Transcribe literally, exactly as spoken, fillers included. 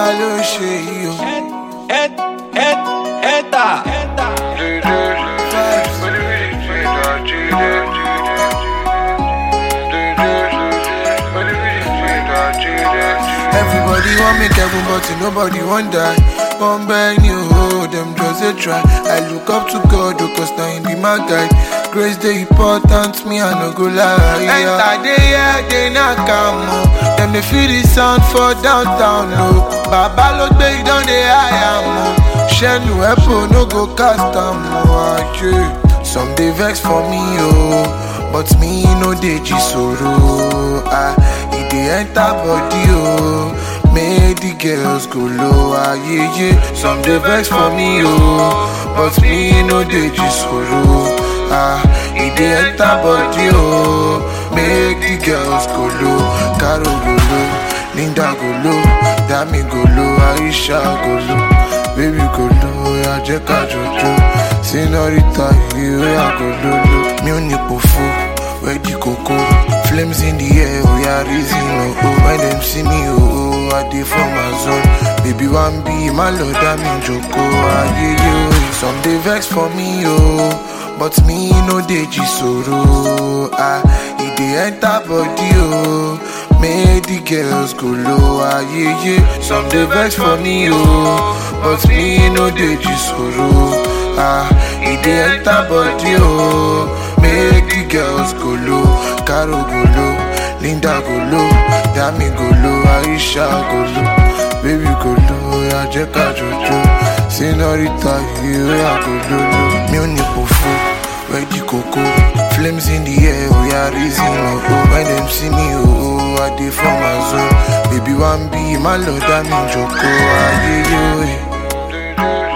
ló ṣe yìí o. Eta. Everybody want make heaven, but nobody want die. One beg you, them just a try. I look up to God, oh, cause now he be my guide. Grace the important, me I no go lie. Enter the air, they not come. Them they feel the sound for downtown, no. Baba look big down the I am. Shenu Epo no go cast am, oh. Some they vex for me, oh, but me no dey jisoro. Ah, it dey enter body, oh. Make the girls go low, ah, yeah, yeah. Some they vex for me, oh, but me no dey jisoro. Ah, it dey enter body, oh. Make the girls go low. Caro go low, Linda go low, Dami go low, Aisha go low, baby go low, yeah, Jeka Jojo, Senorita, you yeah, go low, low. Munich Pofo, where the cocoa, flames in the air, oh yeah, reason, oh, oh. When them see me, oh, oh, I dey for my zone. Baby one be my lord, I'm in Joko, ah, yeah, yeah. Some they vex for me, oh, but me no dey jisoro. Ah, it dey enter body, oh. Make the girls go low, ah, yeah, yeah. Some they vex for me, oh, but me no dey jisoro. Ah, it dey enter body, oh. Make the girls go low. Caro go low, Linda go low, Dami go low, Aisha go low, baby go low, yeah, Jeka Jojo, Senorita, you yeah, go low, low. Munich Pofo, where the cocoa, flames in the air, oh yeah, reason, oh, oh. When them see me, oh, oh, I dey for my zone. Baby one be my lord, I'm in Joko, ah, yeah, yeah.